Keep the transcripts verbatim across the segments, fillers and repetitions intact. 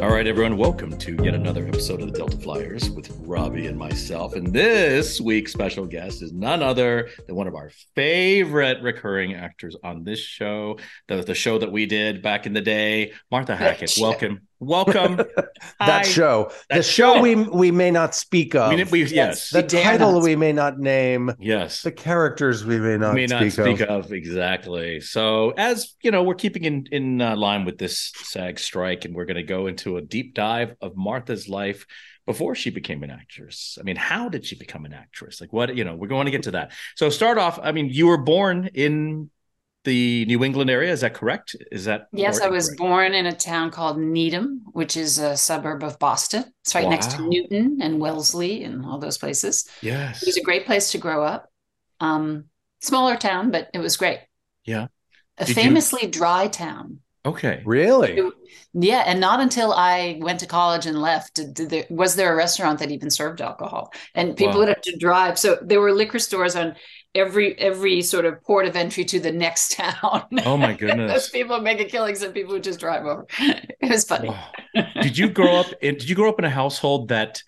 All right, everyone, welcome to yet another episode of the Delta Flyers with Robbie and myself. And this week's special guest is none other than one of our favorite recurring actors on this show, the, the show that we did back in the day, Martha Hackett. Welcome. Welcome. that Hi. show. That the show, show we we may not speak of. We, we, yes. yes. The title not. we may not name. Yes. The characters we may not, may speak, not speak of. of. Exactly. So as you know, we're keeping in, in uh, line with this SAG strike, and we're going to go into a deep dive of Martha's life before she became an actress. I mean, how did she become an actress? Like what, you know, we're going to get to that. So start off, I mean, you were born in the New England area. Is that correct? Is that yes? I was born in a town called Needham, which is a suburb of Boston. It's right wow. next to Newton and Wellesley and all those places. Yes, it was a great place to grow up. Um, smaller town, but it was great. Yeah, a Did famously you... dry town. Okay, really? It, yeah, and not until I went to college and left did, did there, was there a restaurant that even served alcohol, and people wow. would have to drive. So there were liquor stores on every every sort of port of entry to the next town. Oh my goodness! People making killings and people would just drive over. It was funny. Wow. Did you grow up in? Did you grow up in a household that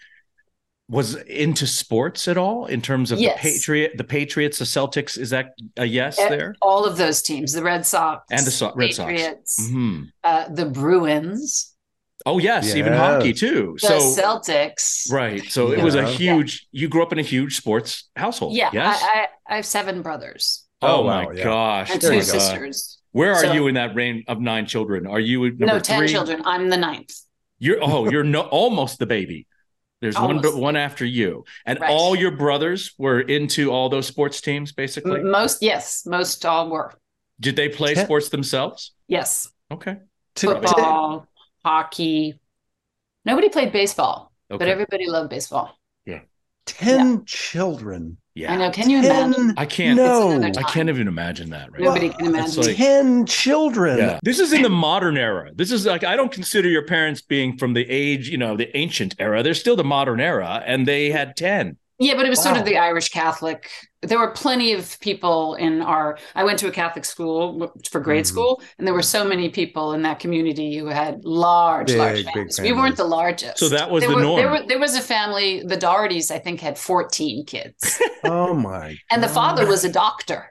was into sports at all in terms of yes. the Patriot, the Patriots, the Celtics? Is that a yes there? All of those teams, the Red Sox and the so- Red Patriots, Sox, mm-hmm. uh, the Bruins. Oh yes, yes, even hockey too. The so Celtics, right? So yeah. it was a huge. Yeah. You grew up in a huge sports household. Yeah, yes? I, I, I have seven brothers. Oh, oh my wow, yeah. gosh, and two sisters. Where are so, you in that reign of nine children? Are you number no ten three? children? I'm the ninth. You're oh, you're no almost the baby. There's almost. one one after you, and right. all your brothers were into all those sports teams, basically. Most, yes, most all were. Did they play ten. sports themselves? Yes. Okay. Football, hockey. Nobody played baseball, okay. but everybody loved baseball. Yeah. Ten yeah. children. Yeah. I know. Can you Ten? imagine? I can't. No. I can't even imagine that. Right. Nobody now. can imagine. Like, Ten children. Yeah. This is in the modern era. This is like, I don't consider your parents being from the age, you know, the ancient era. They're still the modern era, and they had ten. Yeah, but it was wow. sort of the Irish Catholic. There were plenty of people in our, I went to a Catholic school for grade mm-hmm. school, and there were so many people in that community who had large, big, large families. We weren't the largest. So that was there the were, norm. There, were, there was a family, the Dohertys, I think, had fourteen kids. Oh my. And the father was a doctor.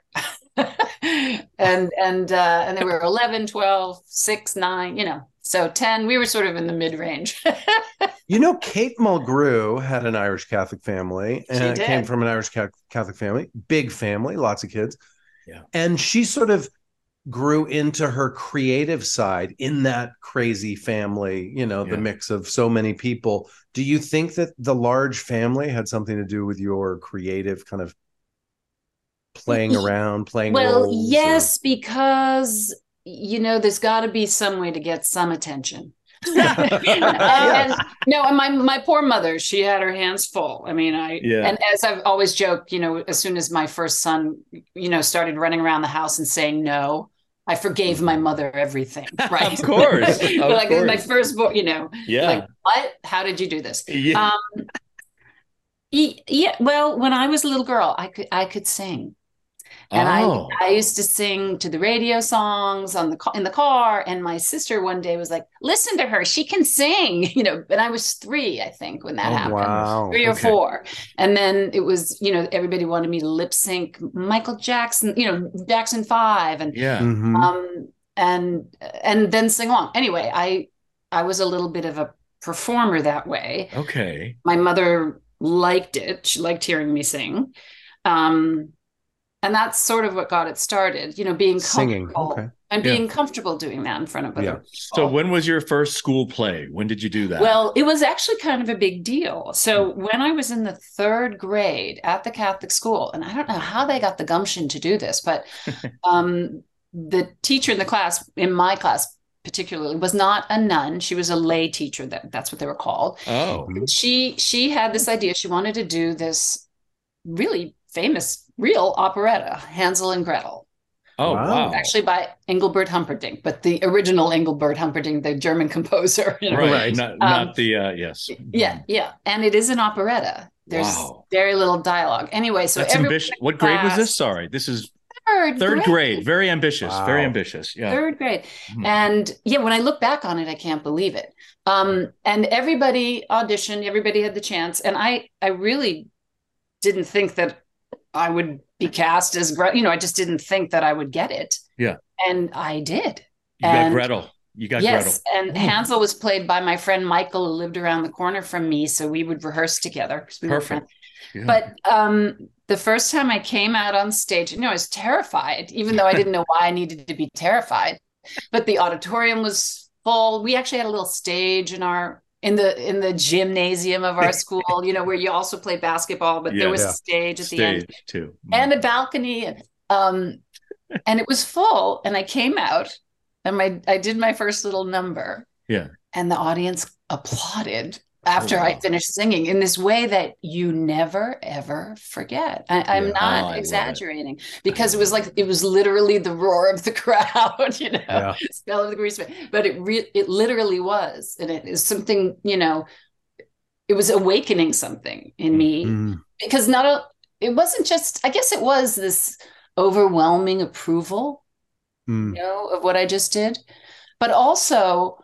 and and uh, and they were eleven, twelve, six, nine, you know. So ten, we were sort of in the mid-range. You know, Kate Mulgrew had an Irish Catholic family and she came from an Irish Catholic family, big family, lots of kids. Yeah. And she sort of grew into her creative side in that crazy family, you know, the yeah. mix of so many people. Do you think that the large family had something to do with your creative kind of playing around, playing well, roles? Yes, or... because, you know, there's got to be some way to get some attention. Yes. and, no, and my my poor mother, she had her hands full. I mean, I yeah. and as I've always joked, you know, as soon as my first son, you know, started running around the house and saying no, I forgave my mother everything. Right? Of course, of like course. my first boy, you know, yeah. like what? How did you do this? Yeah. Um, yeah. Well, when I was a little girl, I could I could sing. And oh. I, I used to sing to the radio songs on the in the car. And my sister one day was like, listen to her. She can sing, you know, and I was three, I think, when that oh, happened, wow. three or okay. four. And then it was, you know, everybody wanted me to lip sync Michael Jackson, you know, Jackson five and, yeah. Mm-hmm. um, and, and then sing along. Anyway, I, I was a little bit of a performer that way. Okay. My mother liked it. She liked hearing me sing. Um, And that's sort of what got it started, you know, being Singing. comfortable Okay. and Yeah. being comfortable doing that in front of other Yeah. people. So when was your first school play? When did you do that? Well, it was actually kind of a big deal. So when I was in the third grade at the Catholic school, and I don't know how they got the gumption to do this, but um, the teacher in the class, in my class particularly, was not a nun. She was a lay teacher. That, that's what they were called. Oh. She, she had this idea. She wanted to do this really famous real operetta, Hansel and Gretel. Oh, Wow. wow. Actually by Engelbert Humperdinck, but the original Engelbert Humperdinck, the German composer. You know? Right. Right. Not, Um, not the, uh, yes. Yeah, yeah. And it is an operetta. There's Wow. very little dialogue. Anyway, so That's everyone ambitious. in What grade was class- this? Sorry. This is third Third grade. grade. Very ambitious. Wow. Very ambitious. Yeah. Third grade. Mhm. And yeah, when I look back on it, I can't believe it. Um, and everybody auditioned, everybody had the chance. And I, I really didn't think that I would be cast as Gretel. You know, I just didn't think that I would get it. Yeah. And I did. You and got Gretel. You got yes, Gretel. and Hansel was played by my friend Michael, who lived around the corner from me. So we would rehearse together. 'cause we were friends. Perfect. Yeah. But um, the first time I came out on stage, you know, I was terrified, even though I didn't know why I needed to be terrified. But the auditorium was full. We actually had a little stage in our in the in the gymnasium of our school, you know, where you also play basketball, but Yeah. there was Yeah. a stage at Stage the end too. and a balcony, and um, and it was full. And I came out, and my I did my first little number. Yeah. And the audience applauded after Oh, wow. I finished singing in this way that you never, ever forget. I, I'm Yeah. not Oh, I love it. exaggerating, because I it was love like, it was literally the roar of the crowd, you know, Yeah. smell of the grease, but it re- it literally was. And it is something, you know, it was awakening something in me, Mm. because not a, it wasn't just, I guess it was this overwhelming approval, Mm. you know, of what I just did, but also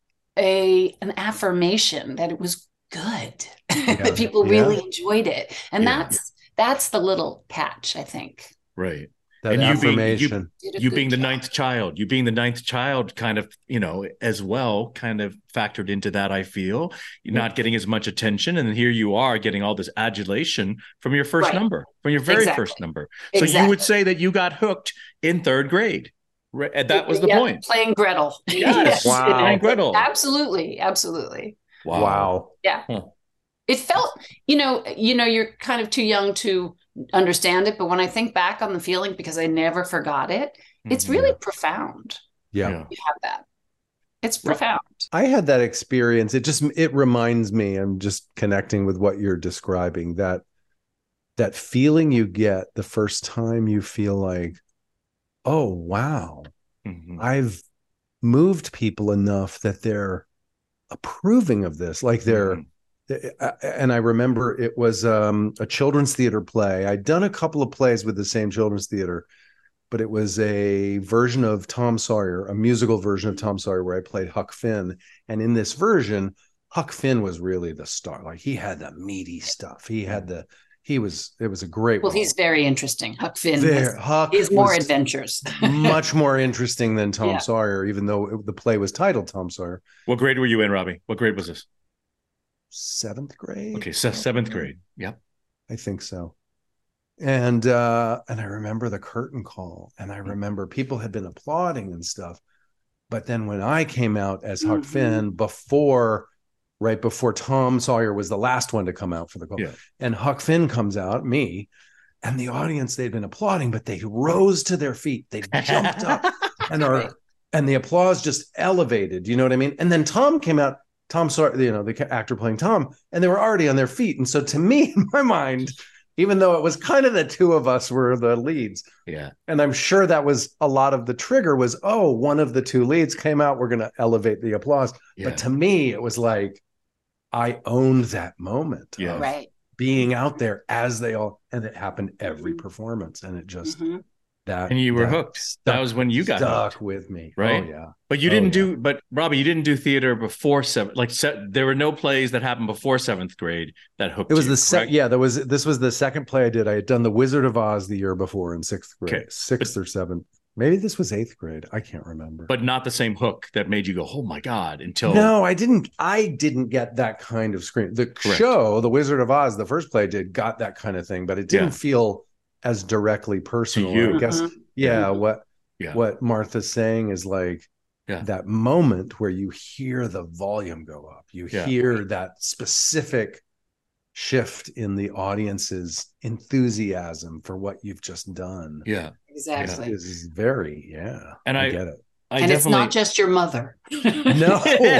a an affirmation that it was good, that people Yeah. really enjoyed it. And Yeah. that's that's the little catch, I think. Right. That And you being- you- affirmation. Did a You good being the job. ninth child, you being the ninth child kind of, you know, as well, kind of factored into that, I feel. You're not getting as much attention. And here you are getting all this adulation from your first Right. number, from your very Exactly. first number. So you Exactly. would say that you got hooked in third grade. Right? And that was the Yeah, point. playing Gretel. Yes. Wow. Playing Gretel. Absolutely, absolutely. Wow. Yeah. Huh. It felt, you know, you know, you're kind of too young to understand it, but when I think back on the feeling, because I never forgot it, it's Mhm. really profound. Yeah. Yeah. You have that. It's Well, profound. I had that experience. It just it reminds me, I'm just connecting with what you're describing, that that feeling you get the first time you feel like, oh wow, Mhm. I've moved people enough that they're approving of this. Like they're Mhm. and I remember it was um, a children's theater play. I'd done a couple of plays with the same children's theater, but it was a version of Tom Sawyer, a musical version of Tom Sawyer, where I played Huck Finn. And in this version, Huck Finn was really the star. Like he had the meaty stuff. He had the, he was, it was a great Well, role. he's very interesting. Huck Finn. There, has- Huck he has more was adventures. much more interesting than Tom Yeah. Sawyer, even though it, the play was titled Tom Sawyer. What grade were you in, Robbie? What grade was this? Seventh grade. Okay, se- seventh grade. Yeah. I think so. And uh and I remember the curtain call, and I remember people had been applauding and stuff. But then when I came out as Huck Mhm. Finn, before right before Tom Sawyer was the last one to come out for the call. Yeah. And Huck Finn comes out, me, and the audience, they'd been applauding, but they rose to their feet. They jumped up and are Right. and the applause just elevated. You know what I mean? And then Tom came out, Tom Sawyer, you know, the ca- actor playing Tom, and they were already on their feet. And so to me, in my mind, even though it was kind of the two of us were the leads, Yeah. and I'm sure that was a lot of the trigger was, oh, one of the two leads came out, we're going to elevate the applause. Yeah. But to me, it was like, I owned that moment Yeah. of Right. being out there as they all, and it happened every performance. And it just, Mhm. that. And you were that hooked. stuck- That was when you got stuck hooked. with me. Right? Oh, yeah. But you Oh, didn't yeah. do, but Robbie, you didn't do theater before seven. Like se- there were no plays that happened before seventh grade that hooked. It was you, the second, correct? yeah, there was, this was the second play I did. I had done The Wizard of Oz the year before in sixth grade, Okay. sixth or seventh. Maybe this was eighth grade. I can't remember. But not the same hook that made you go, oh my God, until No, I didn't. I didn't get that kind of screen. The Correct. show, The Wizard of Oz, the first play I did, got that kind of thing, but it didn't Yeah. feel as directly personal. you. I guess, Mhm. yeah. Mhm. What Yeah. what Martha's saying is like Yeah. that moment where you hear the volume go up. You Yeah. hear that specific shift in the audience's enthusiasm for what you've just done. Yeah. Exactly. Is is very, yeah. And I- get it. I And it's definitely not just your mother. No.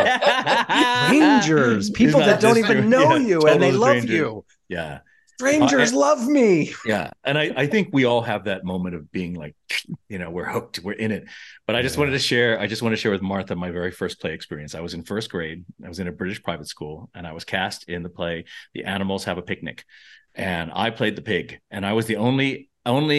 Strangers, people It's that not don't just even your- know yeah, you and they total love strangers. you. Yeah. Strangers Uh, love me. Yeah. And I, I think we all have that moment of being like, you know, we're hooked, we're in it. But I just Yeah. wanted to share, I just want to share with Martha my very first play experience. I was in first grade. I was in a British private school, and I was cast in the play The Animals Have a Picnic. And I played the pig. And I was the only only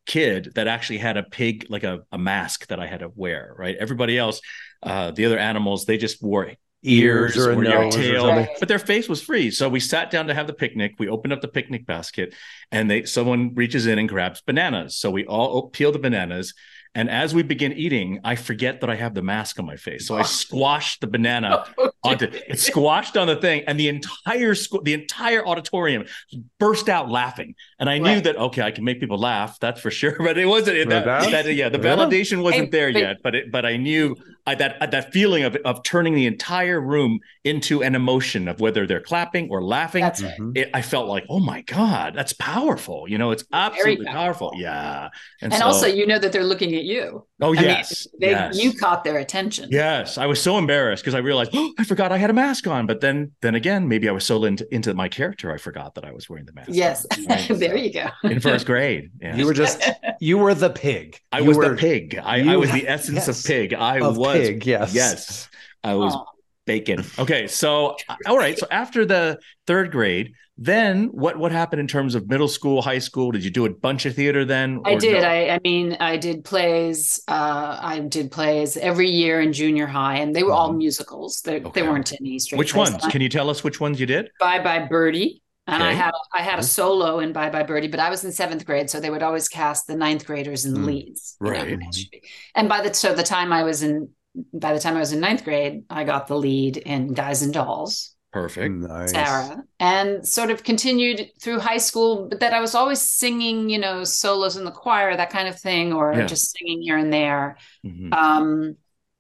kid that actually had a pig, like a, a mask that I had to wear, right? Everybody else, uh, the other animals, they just wore ears, Ears or a or your nose or tail, something. but their face was free. So we sat down to have the picnic. We opened up the picnic basket, and they someone reaches in and grabs bananas. So we all peel the bananas. And as we begin eating, I forget that I have the mask on my face. So I squash the banana onto it, squashed on the thing, and the entire school, the entire auditorium burst out laughing. And I knew Right. that, okay, I can make people laugh, that's for sure. But it wasn't No that, doubt. that yeah, the Yeah. validation wasn't Hey, there but- yet. But it, but I knew I, that that feeling of of turning the entire room into an emotion of whether they're clapping or laughing. That's right. Mhm. It, I felt like, oh my God, that's powerful. You know, it's absolutely powerful. powerful. Yeah. And so, also, you know that they're looking at you. oh, I mean, yes. they, yes. you caught their attention. Yes, I was so embarrassed because I realized, oh, I forgot I had a mask on. But then, then again, maybe I was so into, into my character, I forgot that I was wearing the mask. Yes. on, right? There So, you go. in first grade, yeah. You were just, you were the pig. I You was were the pig. I, you- I was the essence yes, of pig. I of was pig, yes. yes, I was Oh. bacon. Okay, so all right. So after the third grade, then what what happened in terms of middle school, high school? Did you do a bunch of theater then? I or did. no? I, I mean, I did plays. Uh, I did plays every year in junior high, and they were all Mhm. musicals. They, Okay. they weren't any straight. Which plays. ones? Can you tell us which ones you did? Bye Bye Birdie. And I Okay. had I had a solo in Bye Bye Birdie, but I was in seventh grade, so they would always cast the ninth graders in Mm, leads. you know, right. and it should be- And by the so the time I was in by the time I was in ninth grade, I got the lead in Guys and Dolls, Perfect. Nice. Sarah, and sort of continued through high school. But that I was always singing, you know, solos in the choir, that kind of thing, or Yeah. just singing here and there. Mhm. Um,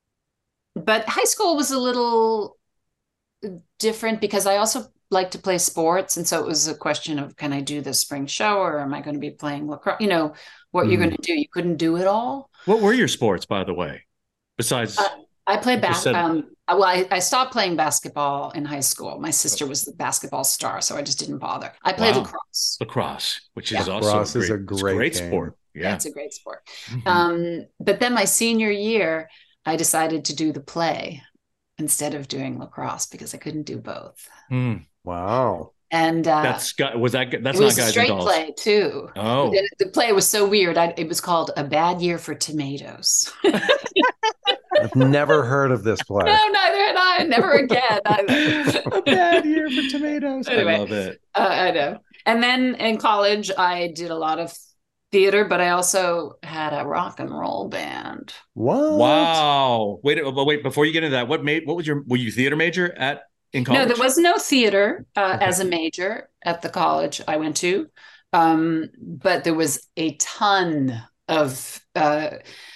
but high school was a little different because I also like to play sports. And so it was a question of, can I do the spring show or am I going to be playing lacrosse? You know, what you're Mm. going to do. You couldn't do it all. What were your sports, by the way? Besides, Uh, I played You bas- said- um, well, I, I stopped playing basketball in high school. My sister was the basketball star, so I just didn't bother. I played Wow. lacrosse. lacrosse, which Yeah. is also Lacrosse a is great, a it's great great game. sport. Yeah, Yeah. it's a great sport. Mhm. Um, but then my senior year, I decided to do the play instead of doing lacrosse because I couldn't do both. Hmm. Wow. And uh, That's got was that that's it not was a guys and straight dolls. play too. Oh, The, the play was so weird. I, it was called A Bad Year for Tomatoes. I've never heard of this play. No, neither had I. Never again. either. a bad year for tomatoes. Anyway. I love it. Uh, I know. And then in college, I did a lot of theater, but I also had a rock and roll band. What? Wow. Wait, but wait. Before you get into that, what made what was your were you theater major at in college? No, there was no theater uh, Okay. as a major at the college I went to, um, but there was a ton of uh,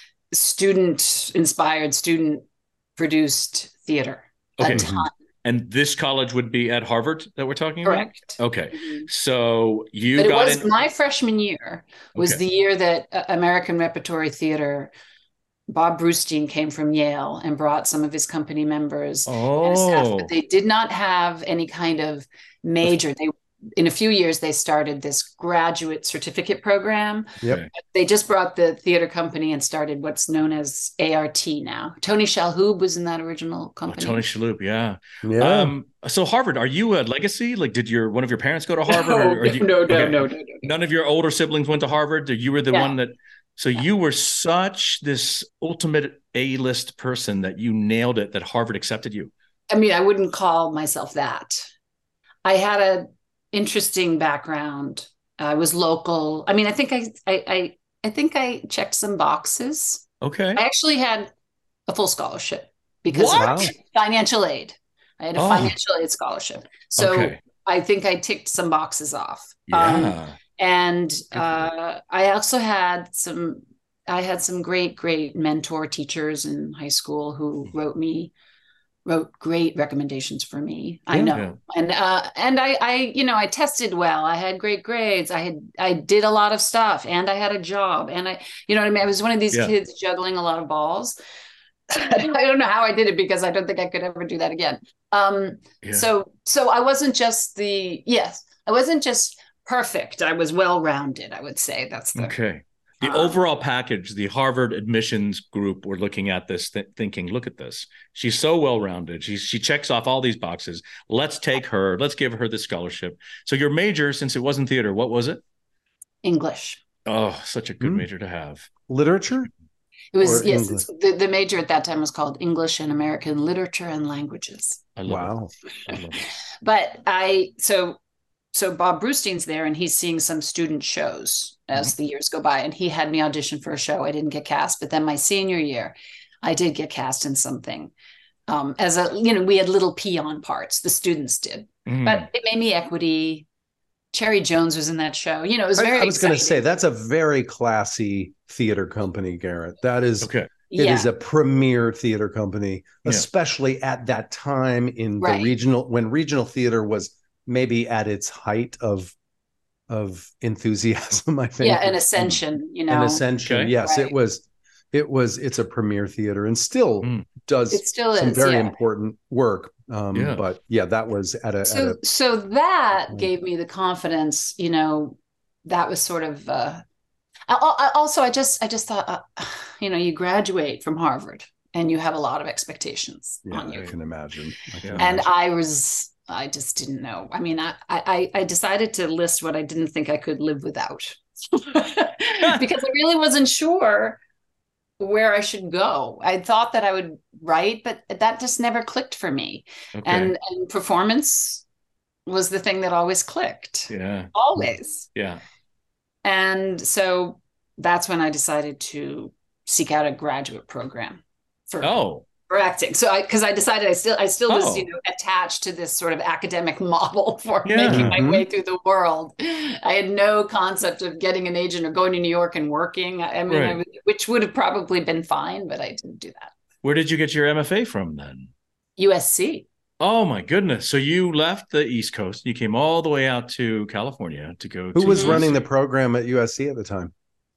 student-inspired, student-produced theater. Okay. A ton, And this college would be at Harvard that we're talking about. correct. Okay. Mhm. So you But it got was in. my freshman year was Okay. the year that uh, American Repertory Theater, Bob Brustein came from Yale and brought some of his company members and staff, Oh, but they did not have any kind of major. They in a few years they started this graduate certificate program. Yep. Okay. They just brought the theater company and started what's known as A R T now. Tony Shalhoub was in that original Oh, company. Tony Shalhoub. Yeah. Yeah. Um. So Harvard, are you a legacy? Like, did your one of your parents go to Harvard? No, or, or you, no, no, okay. no, no, no. None of your older siblings went to Harvard. You were the Yeah. one that. So you were such this ultimate A-list person that you nailed it. That Harvard accepted you. I mean, I wouldn't call myself that. I had a interesting background. I was local. I mean, I think I, I, I, I think I checked some boxes. Okay. I actually had a full scholarship because What? of Wow. financial aid. I had a Oh. financial aid scholarship. So Okay. I think I ticked some boxes off. Yeah. Um, and for you. uh, I also had some, I had some great, great mentor teachers in high school who wrote me, wrote great recommendations for me. I Yeah. know. Yeah. And, uh, and I, I, you know, I tested well, I had great grades. I had, I did a lot of stuff and I had a job and I, you know what I mean? I was one of these Yeah. kids juggling a lot of balls. I don't know how I did it because I don't think I could ever do that again. Um, Yeah. so, so I wasn't just the, yes, I wasn't just perfect. I was well-rounded, I would say. That's the, Okay. The Um, overall package, the Harvard admissions group were looking at this, th- thinking, look at this. She's so well-rounded. She, she checks off all these boxes. Let's take her. Let's give her the scholarship. So your major, since it wasn't theater, what was it? English. Oh, such a good Hmm. major to have. Literature It was, or yes, English? it's, the, the major at that time was called English and American Literature and Languages. I love Wow. it. I love it. But I, so, so Bob Brewstein's there and he's seeing some student shows as the years go by. And he had me audition for a show. I didn't get cast, but then my senior year, I did get cast in something. Um, as a, you know, we had little peon parts, the students did, Mm. but it made me equity. Cherry Jones was in that show. You know, it was very I, I was going to exciting. say that's a very classy theater company, Garrett. That is, Okay. it Yeah. is a premier theater company, Yeah. especially at that time in Right. the regional, when regional theater was maybe at its height of of enthusiasm. I think. Yeah, an ascension, you know. An ascension. Okay. Yes, Right. it was. It was. It's a premier theater and still Mm. does It still some is, very yeah. important work. Um, Yeah. But yeah, that was at a. at So, a so that Mm. gave me the confidence, you know, that was sort of, uh, I, I, also, I just, I just thought, uh, you know, you graduate from Harvard and you have a lot of expectations yeah, on you. I can imagine. I can Yeah. And imagine. I was, I just didn't know. I mean, I, I, I decided to list what I didn't think I could live without because I really wasn't sure where I should go. I thought that I would write, but that just never clicked for me. Okay. And, and performance was the thing that always clicked, yeah. always. Yeah. And so that's when I decided to seek out a graduate program for, Oh. for acting. So I, because I decided I still, I still was, Oh. you know, attached to this sort of academic model for Yeah. making my Mhm. way through the world. I had no concept of getting an agent or going to New York and working. I, I mean, Right. I was, which would have probably been fine, but I didn't do that. Where did you get your M F A from then? U S C. Oh my goodness. So you left the East Coast. You came all the way out to California to go Who to was Mhm. running the program at U S C at the time?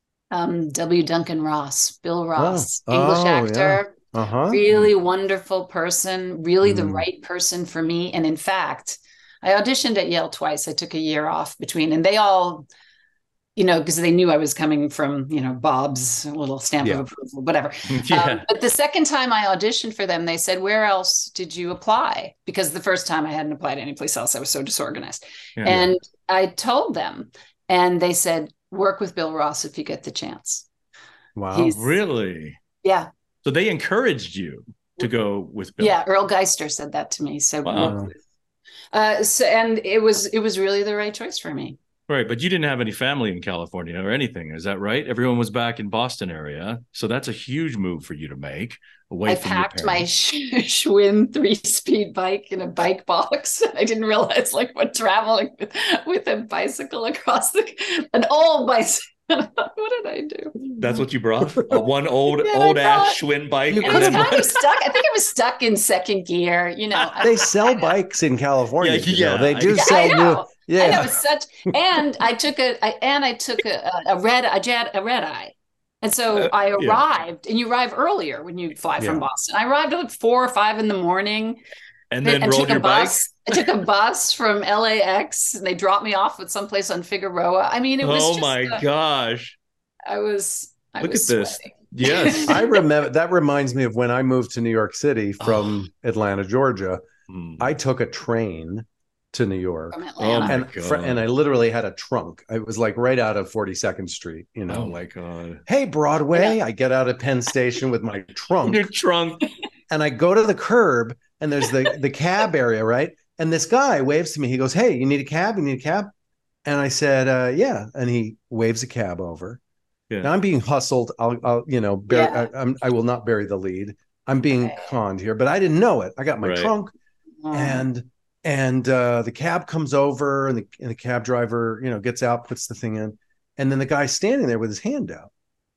Um, W. Duncan Ross, Bill Ross, Oh. English Oh, actor, Uh huh. really wonderful person, really the Mm. right person for me. And in fact, I auditioned at Yale twice. I took a year off between, and they all, you know, because they knew I was coming from, you know, Bob's little stamp Yeah. of approval, whatever. Yeah. Um, but the second time I auditioned for them, they said, "Where else did you apply?" Because the first time I hadn't applied anyplace else. I was so disorganized. Yeah. And I told them, and they said, "Work with Bill Ross if you get the chance." Wow. He's- Really? Yeah. So they encouraged you to go with Bill. Yeah. Earl Geister said that to me. So, Wow. uh, so, and it was, it was really the right choice for me. Right. But you didn't have any family in California or anything. Is that right? Everyone was back in Boston area. So that's a huge move for you to make away I from packed your my parents. Sch- Schwinn three-speed bike in a bike box. I didn't realize like what traveling with, with a bicycle across the an old bicycle. I thought, what did I do? That's what you brought? A one old Yeah, old I ass thought- Schwinn bike. You It and was could've- then kind one- of stuck. I think I was stuck in second gear. You know, I- They sell bikes in California. Yeah, you know. yeah, They I- do Yeah, sell I know. new. I Yeah. know it's such. And I took a. I, and I took a, a red. A jet. A red eye. And so Uh, I yeah. arrived, and you arrive earlier when you fly from Yeah. Boston. I arrived at like four or five in the morning. and then I rolled took a your bike. bus. I took a bus from L A X, and they dropped me off at someplace on Figueroa. I mean, it was Oh just. my uh, gosh. I was. I Look was at this. sweating. Yes. I remember that reminds me of when I moved to New York City from Atlanta, Georgia. Hmm. I took a train to New York. From Oh Atlanta. my and God. fr- and I literally had a trunk. It was like right out of forty-second Street, you know. Oh my God. Hey, Broadway. I get out of Penn Station with my trunk Your trunk. and I go to the curb and there's the, the cab area, right? And this guy waves to me. He goes, "Hey, you need a cab? You need a cab?" And I said, uh, "Yeah." And he waves a cab over. Yeah. Now I'm being hustled. I'll, I'll you know, bury, Yeah. I, I'm, I will not bury the lead. I'm being Okay. conned here, but I didn't know it. I got my Right. trunk Oh. and and uh, the cab comes over and the, and the cab driver, you know, gets out, puts the thing in. And then the guy's standing there with his hand out.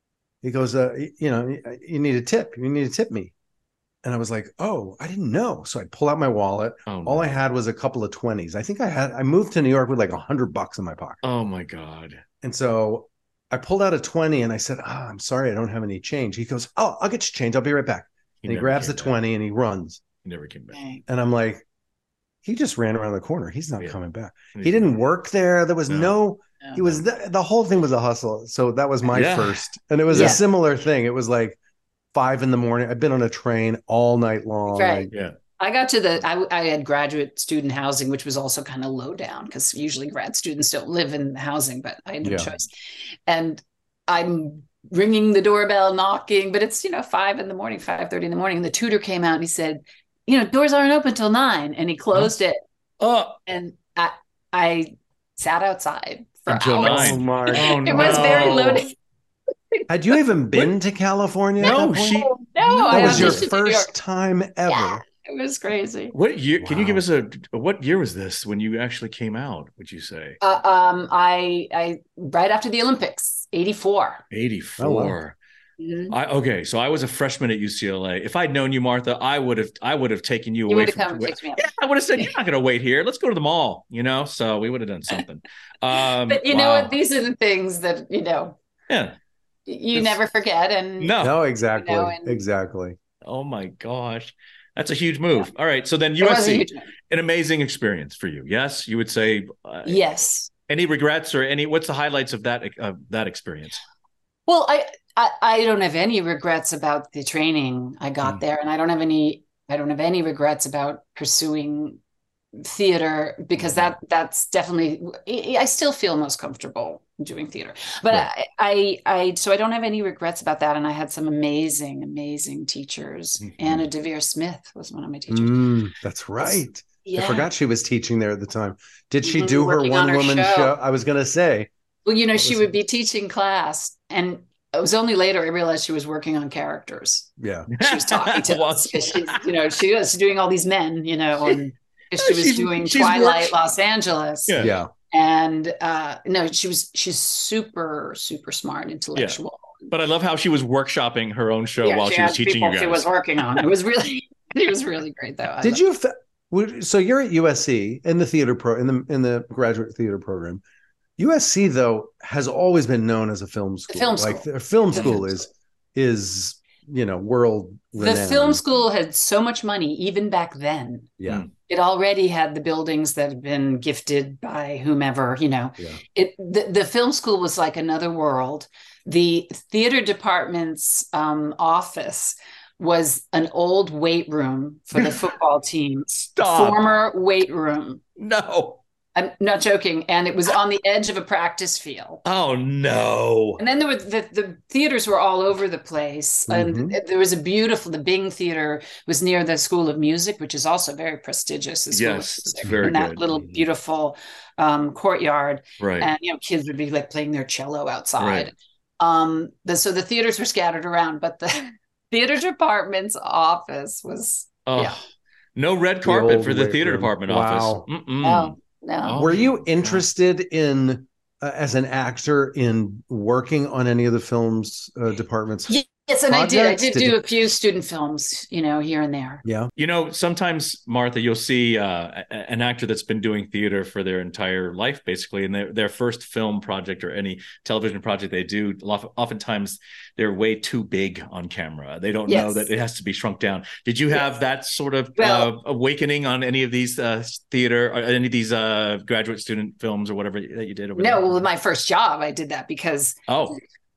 He goes, uh, y- you know, "Y- you need a tip. You need to tip me. And I was like, oh, I didn't know. So I pull out my wallet. Oh, All no. I had was a couple of twenties. I think I had, I moved to New York with like a hundred bucks in my pocket. Oh my God. And so I pulled out a twenty and I said, ah, I'm sorry, I don't have any change. He goes, oh, I'll get you change. I'll be right back. And he never grabs the came back. twenty and he runs. He never came back. Okay. And I'm like, he just ran around the corner. He's not Yeah. coming back. He didn't work there. There was No. no, Yeah. he was, the, the whole thing was a hustle. So that was my Yeah. first. And it was Yeah. a similar thing. It was like five in the morning. I've been on a train all night long. Right. Yeah. I got to the, I, I had graduate student housing, which was also kind of low down because usually grad students don't live in housing, but I had no Yeah. choice. And I'm ringing the doorbell, knocking, but it's, you know, five in the morning, five thirty in the morning. And the tutor came out and he said, you know, doors aren't open till nine. And he closed it. Oh, And I, I sat outside for Until hours. Oh nine. my! Oh, It was very no. loaded. Had you even been to California? at No, that point? she. No, That I was your auditioned in New York. first time ever. Yeah, it was crazy. What year? Can you give Wow. us a what year was this when you actually came out? Would you say Uh, um, I, I, right after the Olympics, eighty-four. eighty-four? Oh, wow. Mhm. I okay, so I was a freshman at U C L A. If I'd known you, Martha, I would have I would have taken you, You away would have from. come and picked me up. Yeah, I would have said, "You're not going to wait here. Let's go to the mall." You know, so we would have done something. Um, But you know wow. what? These are the things that, you know, Yeah. you It's- never forget. And No. No, exactly, You know, and- exactly. Oh my gosh, that's a huge move. All right, so then it was a U S C, huge move. an amazing experience for you. Yes, you would say. Uh, Yes. Any regrets or any? What's the highlights of that of that experience? Well, I, I, I don't have any regrets about the training I got Mm. there. And I don't have any, I don't have any regrets about pursuing theater because that that's definitely, I still feel most comfortable doing theater, but Right. I, I, I, so I don't have any regrets about that. And I had some amazing, amazing teachers. Mhm. Anna DeVere Smith was one of my teachers. Mm, that's right. Yeah. I forgot she was teaching there at the time. Did she Mhm, do her working on one her woman show. show? I was going to say. Well, you know, What she was would it? be teaching class, and it was only later I realized she was working on characters. Yeah. She was talking to Well, us because she's, you know, she was doing all these men, you know, and 'cause she was She's- doing she's Twilight worked- Los Angeles. Yeah. Yeah. And uh no, she was she's super, super smart, intellectual. But I love how she was workshopping her own show Yeah, while she was had teaching people you guys. She was working on. It was really, it was really great though. I Did loved you? Fa- would- so you're at U S C in the theater pro in the in the graduate theater program. U S C though has always been known as a film school. film Like school. their film The school film is is you know world The renowned. film school had so much money even back then. Yeah. It already had the buildings that had been gifted by whomever, you know. Yeah. It the, the film school was like another world. The theater department's um, office was an old weight room for the football team. Stop. Former weight room. No. I'm not joking. And it was on the edge of a practice field. Oh no. And then there were the, the theaters were all over the place. And Mhm. there was a beautiful, the Bing Theater was near the School of Music, which is also very prestigious. The School of Yes, it's Music, very in that good. little Mhm. beautiful um, courtyard. Right. And, you know, kids would be like playing their cello outside. Right. Um, the, so the theaters were scattered around, but the theater department's office was, Oh, yeah. no red The carpet old for the weight theater room. department Wow. office. Mm-mm. no, no. Oh. Were you God. interested in uh, as an actor in working on any of the film's uh, departments? Yes, and I did. I projects? did Did do you- a few student films, you know, here and there. Yeah. You know, sometimes, Martha, you'll see uh, a- an actor that's been doing theater for their entire life, basically, and their, their first film project or any television project they do, lot- oftentimes they're way too big on camera. They don't know Yes. that it has to be shrunk down. Did you have that sort of Well- uh, awakening on any of these uh, theater, or any of these uh, graduate student films or whatever that you did? Over No, there? well, with my first job, I did that because Oh,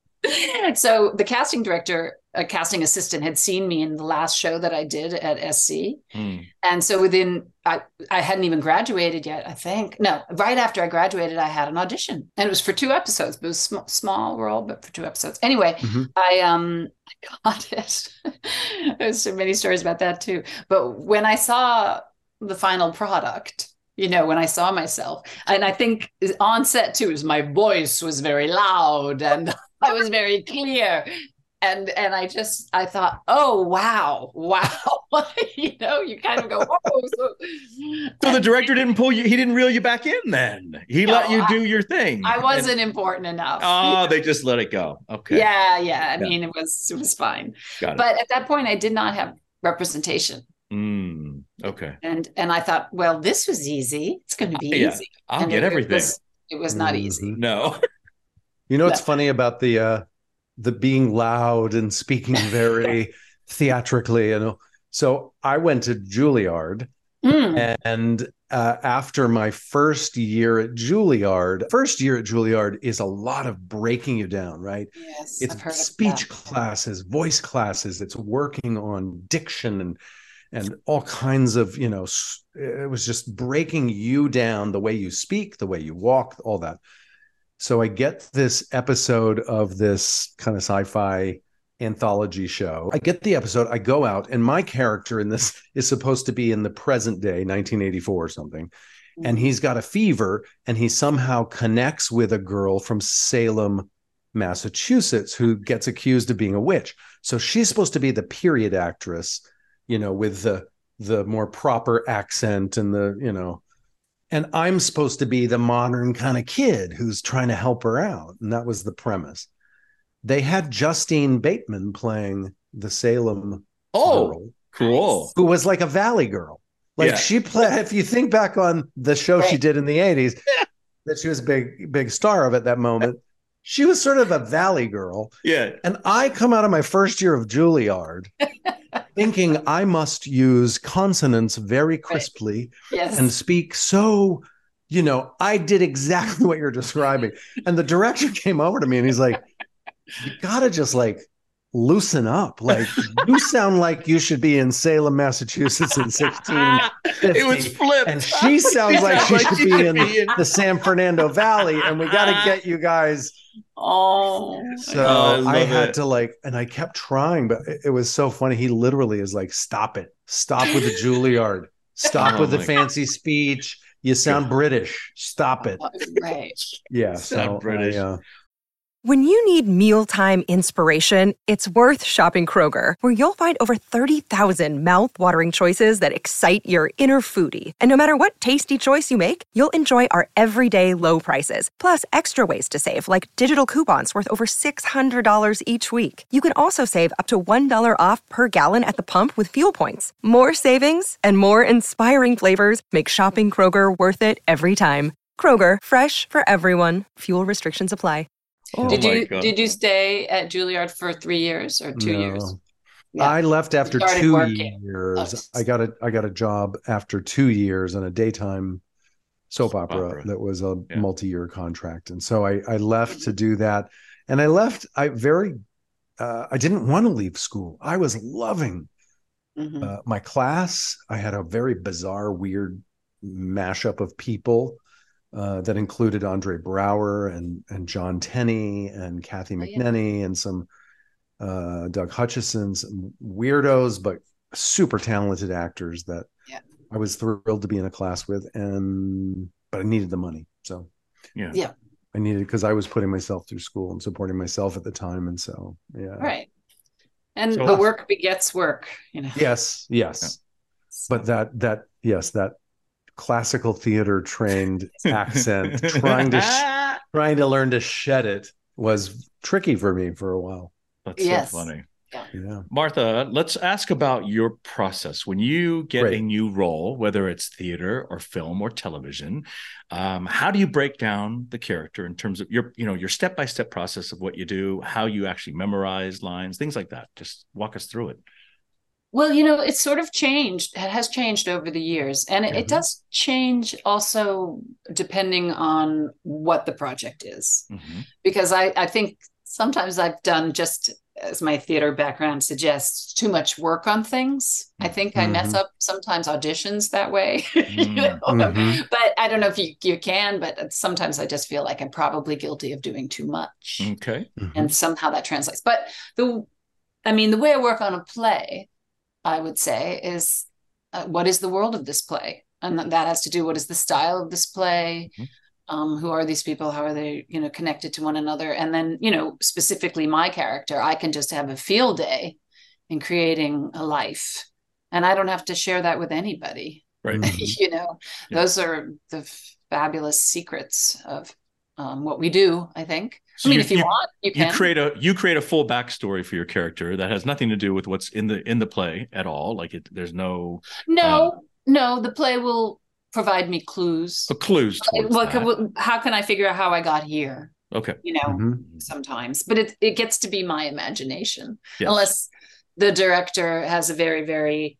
so the casting director, a casting assistant, had seen me in the last show that I did at S C. hmm. And so within, I, I hadn't even graduated yet, I think. No, right after I graduated, I had an audition. And it was for two episodes. It was a sm- small role, but for two episodes. Anyway, Mhm. I um I got it. There's so many stories about that too. But when I saw the final product, you know, when I saw myself, and I think on set too, is my voice was very loud and I was very clear. And and I just I thought, oh wow, wow. You know, you kind of go, whoa. So, So the director didn't pull you, he didn't reel you back in then. He No, let you I- do your thing. I And- wasn't important enough. oh, they just let it go. Okay. Yeah, yeah. I Yeah. mean, it was it was fine. Got it. But at that point, I did not have representation. Mm, okay. And and I thought, well, this was easy. It's going to be Yeah, easy. I'll And get it, everything. It was, it was not easy. Mhm. No. You know what's No. funny about the uh the being loud and speaking very theatrically, you know. So I went to Juilliard, Mm. and uh, after my first year at Juilliard, first year at Juilliard is a lot of breaking you down, right? Yes, It's I've heard of speech that. classes, voice classes. It's working on diction and and all kinds of, you know, it was just breaking you down, the way you speak, the way you walk, all that. So I get this episode of this kind of sci-fi anthology show. I get the episode, I go out, and my character in this is supposed to be in the present day, nineteen eighty-four or something. Mm-hmm. And he's got a fever, and he somehow connects with a girl from Salem, Massachusetts, who gets accused of being a witch. So she's supposed to be the period actress, you know, with the the more proper accent and the, you know, and I'm supposed to be the modern kind of kid who's trying to help her out. And that was the premise. They had Justine Bateman playing the Salem oh, girl, cool, who was like a Valley girl. Like yeah. she played, if you think back on the show right. she did in the eighties, yeah. that she was a big, big star of at that moment. She was sort of a Valley girl. Yeah. And I come out of my first year of Juilliard thinking I must use consonants very crisply right. yes. and speak so, you know, I did exactly what you're describing. And the director came over to me and he's like, you gotta just like loosen up. Like you sound like you should be in Salem, Massachusetts in sixteen fifty. It was flipped. And she sounds like she should be in the San Fernando Valley. And we got to get you guys. Oh, so oh, I, I had it. to like, and I kept trying, but it, it was so funny. He literally is like, stop it. Stop with the Juilliard. Stop oh with the fancy God. speech. You sound British. Stop it. Right. Yeah. Sound so British. I, uh, When you need mealtime inspiration, it's worth shopping Kroger, where you'll find over thirty thousand mouth-watering choices that excite your inner foodie. And no matter what tasty choice you make, you'll enjoy our everyday low prices, plus extra ways to save, like digital coupons worth over six hundred dollars each week. You can also save up to one dollar off per gallon at the pump with fuel points. More savings and more inspiring flavors make shopping Kroger worth it every time. Kroger, fresh for everyone. Fuel restrictions apply. Oh did you God. did you stay at Juilliard for three years or two no. years? Yeah. I left after two working. years. Oh. I got a I got a job after two years on a daytime soap opera, opera. that was a yeah. multi-year contract, and so I I left to do that. And I left. I very uh, I didn't want to leave school. I was loving mm-hmm. uh, my class. I had a very bizarre, weird mashup of people. Uh, that included Andre Brower and and John Tenney and Kathy McNenny oh, yeah. and some uh, Doug Hutchison, some weirdos, but super talented actors that yeah. I was thrilled to be in a class with. And but I needed the money, so yeah, yeah, I needed because I was putting myself through school and supporting myself at the time, and so yeah, right. And so, the work begets work, you know. Yes, yes, yeah. so. but that that yes that. classical theater trained accent trying to sh- trying to learn to shed it was tricky for me for a while. That's yes. so funny. Yeah. yeah. Martha, let's ask about your process when you get Great. a new role, whether it's theater or film or television. Um, how do you break down the character in terms of your, you know, your step-by-step process of what you do, how you actually memorize lines, things like that? Just walk us through it. Well, you know, it's sort of changed. It has changed over the years. And it, mm-hmm. it does change also depending on what the project is. Mm-hmm. Because I, I think sometimes I've done, just as my theater background suggests, too much work on things. I think mm-hmm. I mess up sometimes auditions that way. you know? mm-hmm. But I don't know if you, you can, but sometimes I just feel like I'm probably guilty of doing too much. Okay. Mm-hmm. And somehow that translates. But the, I mean, the way I work on a play, I would say, is uh, what is the world of this play? And that has to do, what is the style of this play? Mm-hmm. Um, who are these people? How are they, you know, connected to one another? And then, you know, specifically my character, I can just have a field day in creating a life. And I don't have to share that with anybody. Right. you know, yeah. Those are the fabulous secrets of um, what we do, I think. So I mean, you, if you, you want, you can. You create a you create a full backstory for your character that has nothing to do with what's in the in the play at all. Like it, there's no. No, um, no. The play will provide me clues. Uh, clues. What, that. How can I figure out how I got here? Okay. You know, mm-hmm. sometimes, but it it gets to be my imagination, yes. unless the director has a very very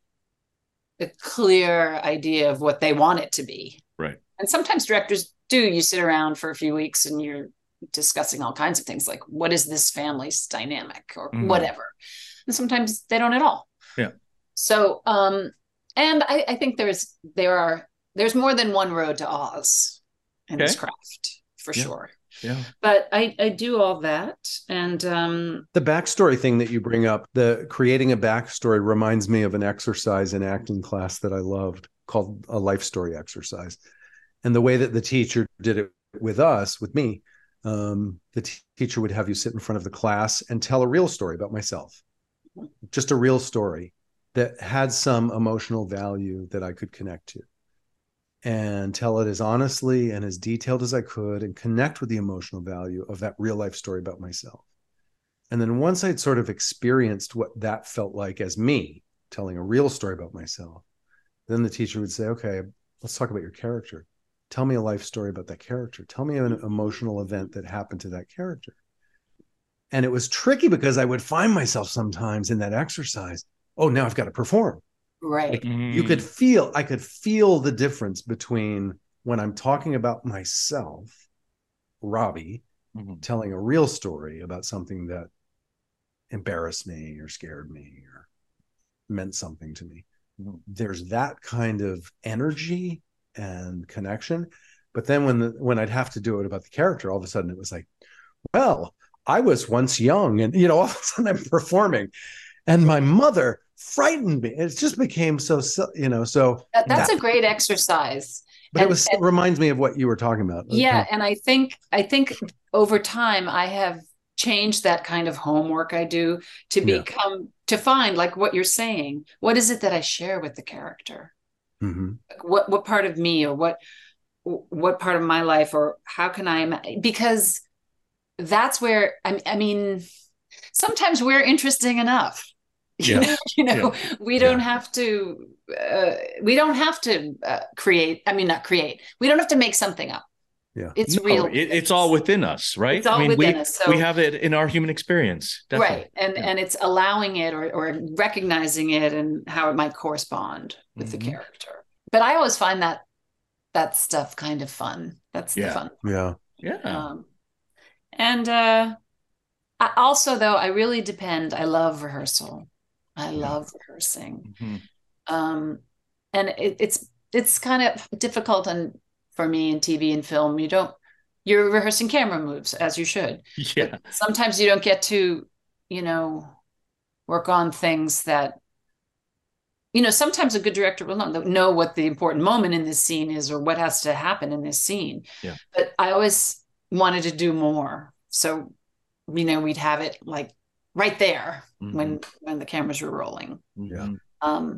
a clear idea of what they want it to be. Right. And sometimes directors do. You sit around for a few weeks and you're discussing all kinds of things like, what is this family's dynamic or mm. whatever. And sometimes they don't at all. Yeah. So um, and I, I think there's there are there's more than one road to Oz in Okay. this craft, for Yeah. sure. Yeah. But I, I do all that. And um, The backstory thing that you bring up, the creating a backstory, reminds me of an exercise in acting class that I loved called a life story exercise. And the way that the teacher did it with us, with me, um, the t- teacher would have you sit in front of the class and tell a real story about myself, just a real story that had some emotional value that I could connect to, and tell it as honestly and as detailed as I could and connect with the emotional value of that real life story about myself. And then once I'd sort of experienced what that felt like as me telling a real story about myself, then the teacher would say, okay, let's talk about your character. Tell me a life story about that character. Tell me an emotional event that happened to that character. And it was tricky because I would find myself sometimes in that exercise, oh, now I've got to perform. right. Mm. You could feel, I could feel the difference between when I'm talking about myself, Robbie, Mhm. telling a real story about something that embarrassed me or scared me or meant something to me. Mhm. There's that kind of energy and connection. But then when the, when I'd have to do it about the character, all of a sudden it was like, well, I was once young, and you know, all of a sudden I'm performing, and my mother frightened me. It just became so, so you know, so That, that's that, a great exercise. but it and- was, and- it reminds me of what you were talking about. Yeah, and I think I think over time I have changed that kind of homework I do to Yeah. become to find, like what you're saying, what is it that I share with the character? Mhm. Like what what part of me, or what what part of my life, or how can I, because that's where I, I mean sometimes we're interesting enough. You Yeah. know, you know we don't Yeah. have to uh, we don't have to uh, create, I mean not create, we don't have to make something up. Yeah. It's No, real. it, it's all within us, right? It's all I mean, within we, us, so- we have it in our human experience. Definitely. Right. And Yeah. and it's allowing it, or or recognizing it, and how it might correspond with Mhm. the character. But I always find that that stuff kind of fun. That's Yeah. the fun. Yeah. Yeah. Um, and uh, I also, though, I really depend. I love rehearsal. I love rehearsing. Mhm. Um, and it, it's it's kind of difficult on for me in T V and film. You don't you're rehearsing camera moves, as you should. Yeah. But sometimes you don't get to, you know, work on things that, you know, sometimes a good director will know, know what the important moment in this scene is, or what has to happen in this scene. Yeah. But I always wanted to do more. So, you know, we'd have it like right there Mhm. when when the cameras were rolling. Mhm. Um,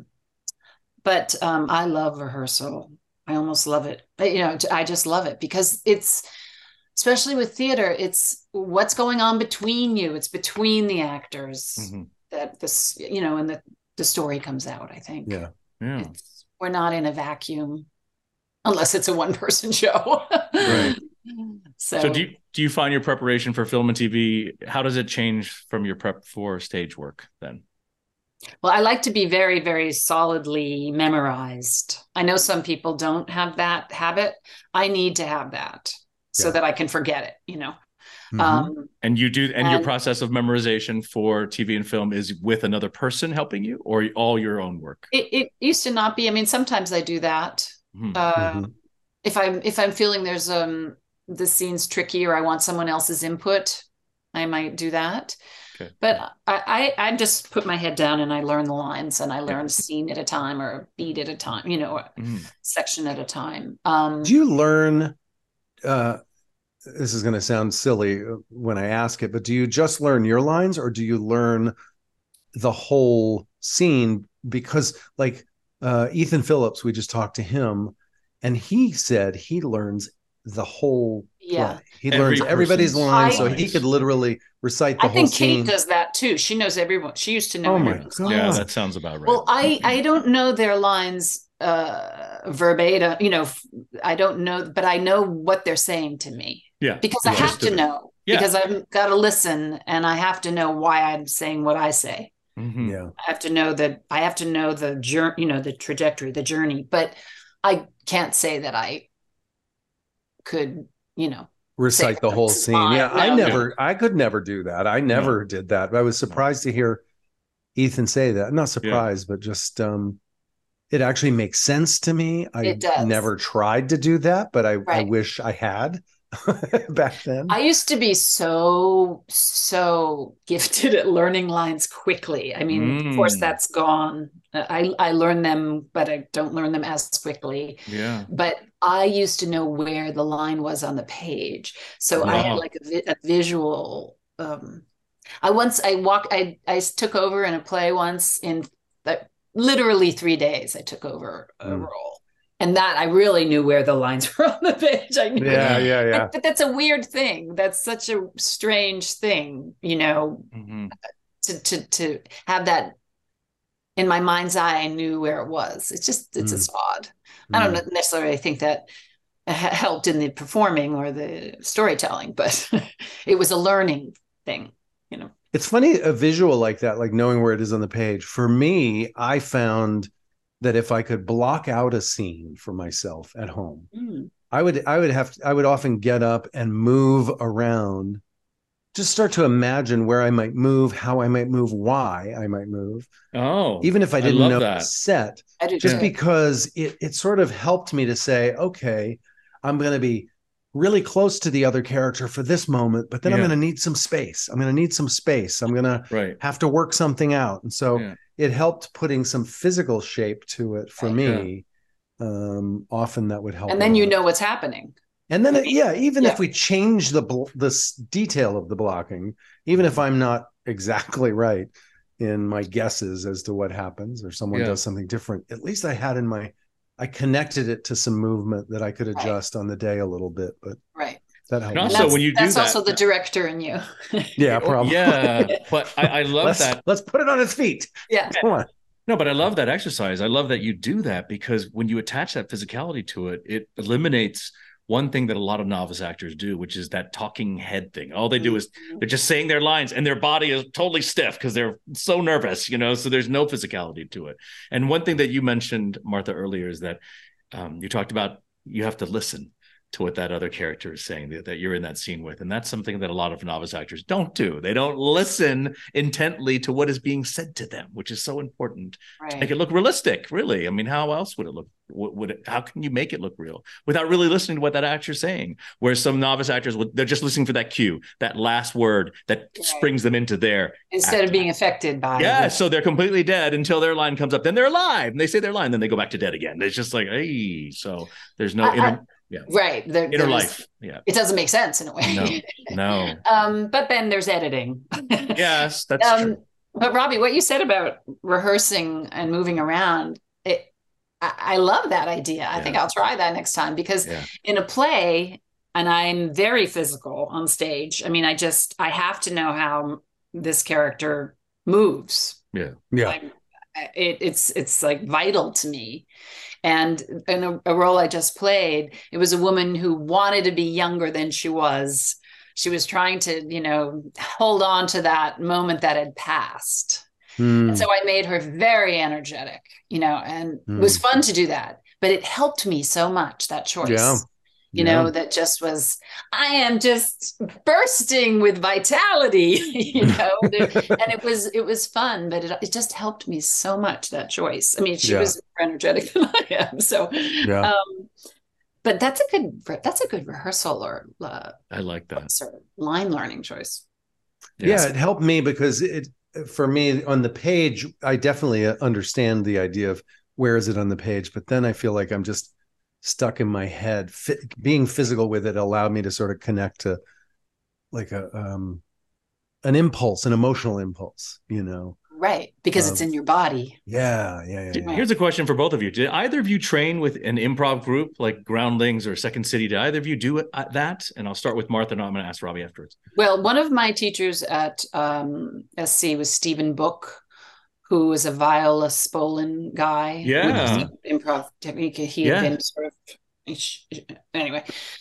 but um, I love rehearsal. I almost love it. But, you know, I just love it because it's, especially with theater, it's what's going on between you. It's between the actors Mhm. that this, you know, and the, the story comes out, I think. Yeah. Yeah. It's, we're not in a vacuum unless it's a one person show. Right. So, So do you do you find your preparation for film and T V, how does it change from your prep for stage work then? well, I like to be very, very solidly memorized. I know some people don't have that habit. I need to have that so Yeah. that I can forget it, you know. Mhm. Um, And you do and your And- process of memorization for T V and film is with another person helping you, or all your own work? it, it used to not be. I mean, sometimes I do that. Mhm. Uh, Mhm. If I'm if I'm feeling there's um the scene's tricky, or I want someone else's input, I might do that. Okay. But I, I I just put my head down and I learn the lines, and I learn a scene at a time, or a beat at a time, you know, a Mhm. section at a time. Um, Do you learn, uh, this is going to sound silly when I ask it, but do you just learn your lines, or do you learn the whole scene? Because like uh, Ethan Phillips, we just talked to him, and he said he learns the whole Yeah. play. He Every learns everybody's person's lines, so I- he could literally recite the I whole think scene. Kate does that too. She knows everyone. She used to know Oh my everyone's God. Yeah, lines. that sounds about right. Well, I I don't know their lines uh verbatim, you know, f- I don't know, but I know what they're saying to me, yeah. because the I have gist to of it. know, Yeah. because I've got to listen, and I have to know why I'm saying what I say. Mhm. Yeah. I have to know that I have to know the journey, you know, the trajectory, the journey, but I can't say that I could, you know, Recite say the whole this is scene. mine. Yeah, I No, no. never, I could never do that. I never did that. I was surprised to hear Ethan say that. Not surprised, but just um, it actually makes sense to me. I It does. never tried to do that, but I, I Right. wish I had back then. I used to be so, so gifted at learning lines quickly. I mean, of course, Mm. that's gone. I, I learn them, but I don't learn them as quickly. Yeah. But I used to know where the line was on the page. So I had Wow. like a, vi- a visual. Um, I once, I walked, I, I took over in a play once in uh, literally three days. I took over a Mm. role. And that I really knew where the lines were on the page. I knew Yeah, yeah, yeah. but, but that's a weird thing. That's such a strange thing, you know, Mhm. to to to have that in my mind's eye. I knew where it was. It's just it's Mm. just odd. I don't Mm. necessarily think that ha- helped in the performing or the storytelling, but it was a learning thing, you know. It's funny, a visual like that, like knowing where it is on the page. For me, I found that if I could block out a scene for myself at home, Mm. I would I would have I would often get up and move around, just start to imagine where I might move, how I might move, why I might move, Oh, even if I I didn't love know the that. set, I do just too. because it it sort of helped me to say, okay, I'm going to be really close to the other character for this moment, but then I'm Yeah. going to need some space. I'm going to need some space. I'm going to Right. have to work something out. And so Yeah. it helped putting some physical shape to it for Right. me. Um, often that would help. And a then you lot. know what's happening. And then, it, yeah, even Yeah. if we change the bl- the s- detail of the blocking, even if I'm not exactly right in my guesses as to what happens, or someone Yeah. does something different, at least I had in my, I connected it to some movement that I could Right. adjust on the day a little bit, but Right. that helped. And me. also, that's when you do that's that- also the director in you. Yeah, probably. Yeah, but I, I love let's, that. Let's put it on its feet. Yeah. Come on. No, but I love that exercise. I love that you do that, because when you attach that physicality to it, it eliminates one thing that a lot of novice actors do, which is that talking head thing. All they do is Mhm. they're just saying their lines, and their body is totally stiff because they're so nervous, you know, so there's no physicality to it. And one thing that you mentioned, Martha, earlier is that um, you talked about you have to listen to what that other character is saying that, that you're in that scene with. And that's something that a lot of novice actors don't do. They don't listen intently to what is being said to them, which is so important to make Right. it look realistic, really. I mean, how else would it look? Would, would it, how can you make it look real without really listening to what that actor's saying? Whereas some novice actors, would- they're just listening for that cue, that last word that Right. springs them into their Instead act. of being affected by Yeah, it. so they're completely dead until their line comes up. Then they're alive, and they say their line, then they go back to dead again. It's just like, hey, so there's no I- inner, Right. There, inner there's- life. Yeah, It doesn't make sense in a way. no, no. um, but then there's editing. Yes, that's um, true. But Robbie, what you said about rehearsing and moving around, it I, I love that idea. I Yeah. think I'll try that next time, because Yeah. in a play, and I'm very physical on stage. I mean, I just I have to know how this character moves. Yeah. Yeah. Like, it, it's it's like vital to me. And in a, a role I just played, it was a woman who wanted to be younger than she was. She was trying to, you know, hold on to that moment that had passed. Hmm. And so I made her very energetic, you know, and it was Mm. fun to do that. But it helped me so much, that choice. Yeah. You Yeah. know, that just was, I am just bursting with vitality, you know, and it was, it was fun, but it, it just helped me so much, that choice. I mean, she Yeah. was more energetic than I am. So, Yeah. um, but that's a good, that's a good rehearsal or uh, I like that. sort of line learning choice. Yeah, it helped me because it, for me on the page, I definitely understand the idea of where is it on the page, but then I feel like I'm just stuck in my head. F- being physical with it allowed me to sort of connect to like a um an impulse, an emotional impulse, you know. Right. Because it's Um, in your body. Yeah, yeah, yeah. yeah. Here's a question for both of you. Did either of you train with an improv group like Groundlings or Second City? Did either of you do it, uh, that? And I'll start with Martha, and I'm going to ask Robbie afterwards. Well, one of my teachers at um, S C was Stephen Book, who was a Viola Spolin guy. Yeah. With improv technique. He Yeah. had been sort of, anyway.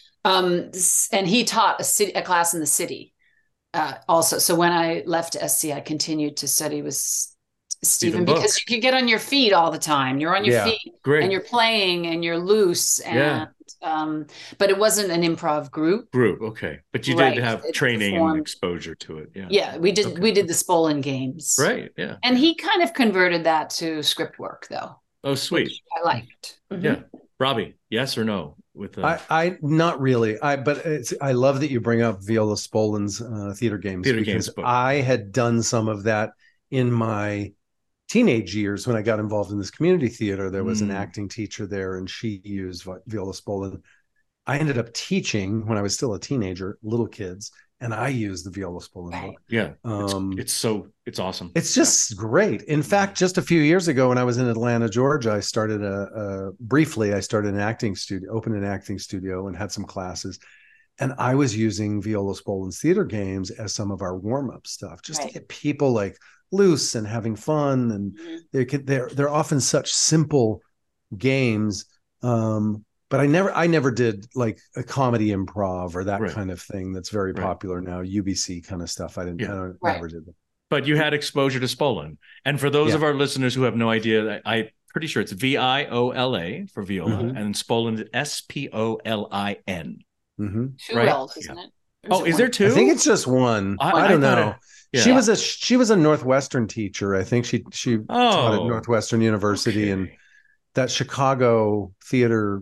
Um, and he taught a city, a class in the city uh, also. So when I left S C, I continued to study with S- Stephen, Book. because you could get on your feet all the time. You're on your Yeah. feet Great. and you're playing and you're loose. And, Yeah. um, but it wasn't an improv group. Group, okay. But you Right. did have It training and formed- exposure to it. Yeah. Yeah, we did. Okay. We did the Spolin games, Right. Yeah. and he kind of converted that to script work, though. Oh, sweet. which I liked. Mhm. Yeah. Robbie, yes or no? With uh, I, I not really. I but it's I love that you bring up Viola Spolin's uh, theater games Theater because Games book. I had done some of that in my teenage years when I got involved in this community theater. There was an Mm. acting teacher there, and she used Vi- Viola Spolin. I ended up teaching when I was still a teenager, little kids, and I used the Viola Spolin Right. book. Yeah. It's, Um, it's so, it's awesome. It's just great. In fact, just a few years ago, when I was in Atlanta, Georgia, I started a, a briefly. I started an acting studio, opened an acting studio, and had some classes. And I was using Viola Spolin's theater games as some of our warm up stuff, just Right. to get people like loose and having fun. And Mhm. they could, they're they're often such simple games. Um, but I never I never did like a comedy improv or that Right. kind of thing that's very Right. popular now. U B C kind of stuff. I didn't. Yeah. I don't, Right. never did that. But you had exposure to Spolin. And for those Yeah. of our listeners who have no idea, I, I'm pretty sure it's V I O L A for Viola, Mhm. and Spolin is S P O L I N. Mm-hmm. Two Right? L's, isn't it? Or Oh, it is there one? two? I think it's just one. I- I, I don't thought know. it- yeah. She was a she was a Northwestern teacher. I think she she taught at Oh, Northwestern University, okay. and that Chicago theater,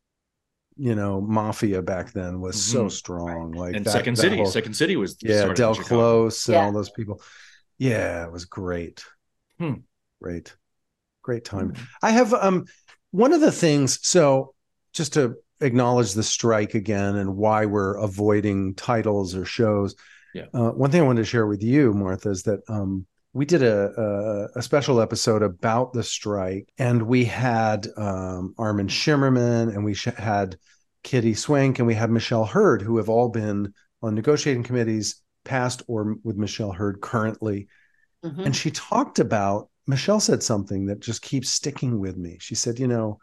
you know, mafia back then was so Mhm. strong. Like And that, Second that City. whole- Second City was yeah, started in Del Chicago. Close and Yeah. all those people. Yeah, it was great. Hmm. Great, great time. Hmm. I have um one of the things. So just to acknowledge the strike again and why we're avoiding titles or shows. Yeah. Uh, one thing I wanted to share with you, Martha, is that um, we did a, a a special episode about the strike, and we had um, Armin Shimmerman, and we sh- had Kitty Swank, and we had Michelle Hurd, who have all been on negotiating committees, past or with Michelle Hurd currently. Mhm. And she talked about, Michelle said something that just keeps sticking with me. She said, you know,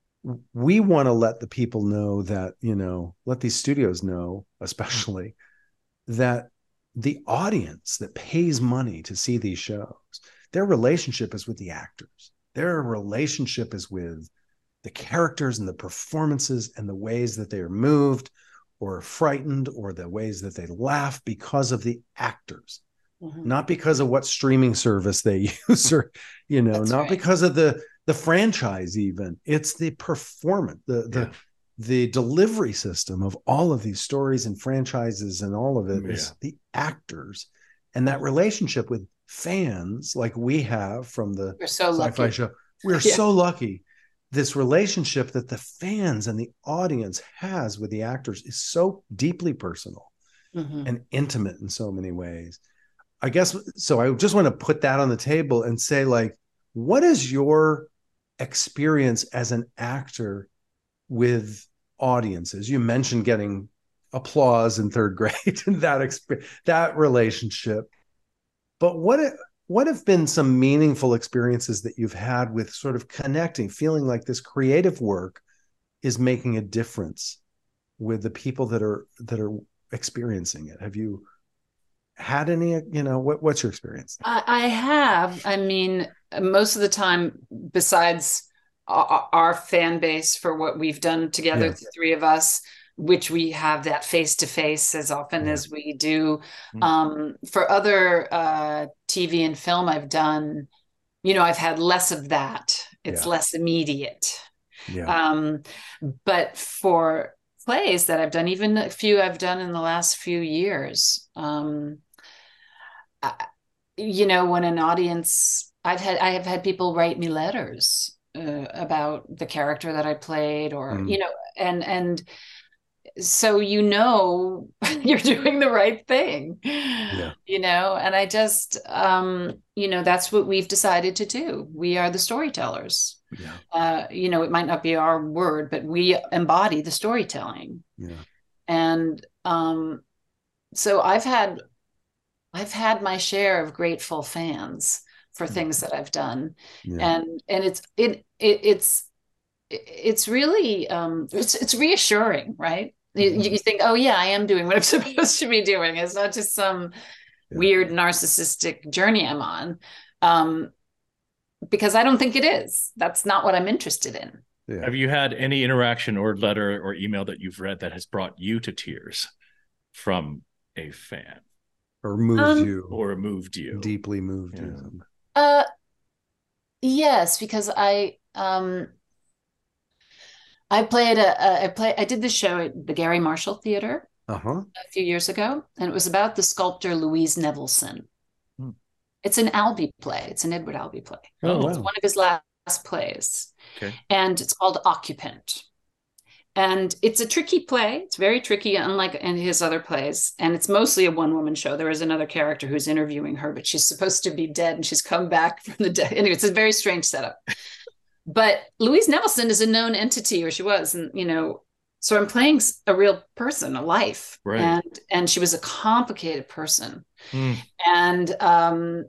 we want to let the people know that, you know, let these studios know, especially, that the audience that pays money to see these shows, their relationship is with the actors. Their relationship is with the characters and the performances and the ways that they are moved or frightened or the ways that they laugh because of the actors. Mhm. Not because of what streaming service they use, or, you know, That's not right. because of the the franchise even. It's the performance, the the Yeah. the delivery system of all of these stories and franchises, and all of it is Yeah. the actors and that relationship with fans like we have from the We're so sci-fi lucky. show. We're Yeah. so lucky. This relationship that the fans and the audience has with the actors is so deeply personal Mhm. and intimate in so many ways. I guess so. I just want to put that on the table and say, like, what is your experience as an actor with audiences? You mentioned getting applause in third grade and that experience, that relationship. But what what have been some meaningful experiences that you've had with sort of connecting, feeling like this creative work is making a difference with the people that are that are experiencing it? Have you had any, you know, what, what's your experience? I, I have. I mean, most of the time, besides our, our fan base for what we've done together, Yeah. the three of us, which we have that face to face as often Yeah. as we do. Mm. Um, for other uh, T V and film I've done, you know, I've had less of that. It's Yeah. less immediate. Yeah. Um, but for plays that I've done, even a few I've done in the last few years, um, I, you know, when an audience, I've had, I have had people write me letters uh, about the character that I played, or Mm. you know, and and so you know you're doing the right thing, Yeah. you know, and I just, um, you know, that's what we've decided to do. We are the storytellers. Yeah. Uh, you know, it might not be our word, but we embody the storytelling. Yeah. And um, so I've had I've had my share of grateful fans for things that I've done. Yeah. And and it's it, it it's it's really um it's it's reassuring, right? You, Mhm. you think, oh yeah, I am doing what I'm supposed to be doing. It's not just some Yeah. weird narcissistic journey I'm on. Um, because I don't think it is. That's not what I'm interested in. Yeah. Have you had any interaction or letter or email that you've read that has brought you to tears from a fan Or moved Um, you, or moved you? deeply moved Yeah. you. Uh, yes, because I Um, I played a, a I play I did this show at the Gary Marshall Theater Uh-huh. a few years ago, and it was about the sculptor Louise Nevelson. Hmm. It's an Albee play. It's an Edward Albee play. Oh, It's wow. one of his last plays, Okay. and it's called Occupant. And it's a tricky play. It's very tricky, unlike in his other plays. And it's mostly a one-woman show. There is another character who's interviewing her, but she's supposed to be dead, and she's come back from the dead. Anyway, it's a very strange setup. But Louise Nevelson is a known entity, or she was, and you know, so I'm playing a real person, a life, Right. and and she was a complicated person, Mm. and um,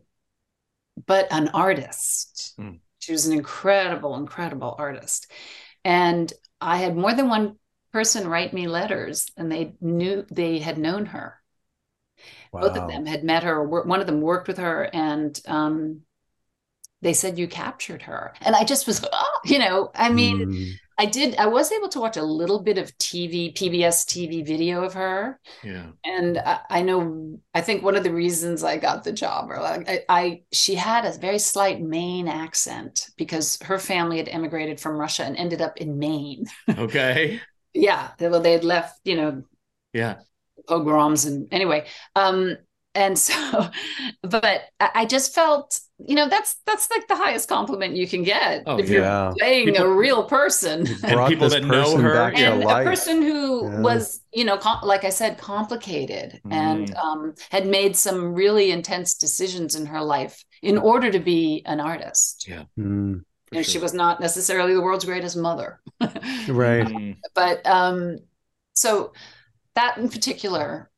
but an artist. Mm. She was an incredible, incredible artist, and I had more than one person write me letters, and they knew they had known her. Wow. Both of them had met her. Or one of them worked with her, and um, they said, you captured her. And I just was, oh, you know, I mean, Mm. I did, I was able to watch a little bit of T V, P B S T V video of her. Yeah. And I, I know, I think one of the reasons I got the job, or like I, I, she had a very slight Maine accent because her family had immigrated from Russia and ended up in Maine. Okay. Yeah. Well, they had left, you know, Yeah. pogroms and anyway. Um, and so, but I, I just felt, you know, that's, that's like the highest compliment you can get Oh, if you're yeah. playing People- a real person. Brought people this that know person her, back to And a life. person who Yeah. was, you know, com- like I said, complicated Mm. and um, had made some really intense decisions in her life in order to be an artist. Yeah. Mm. For And she sure. was not necessarily the world's greatest mother. Right. Mm. But um, so that in particular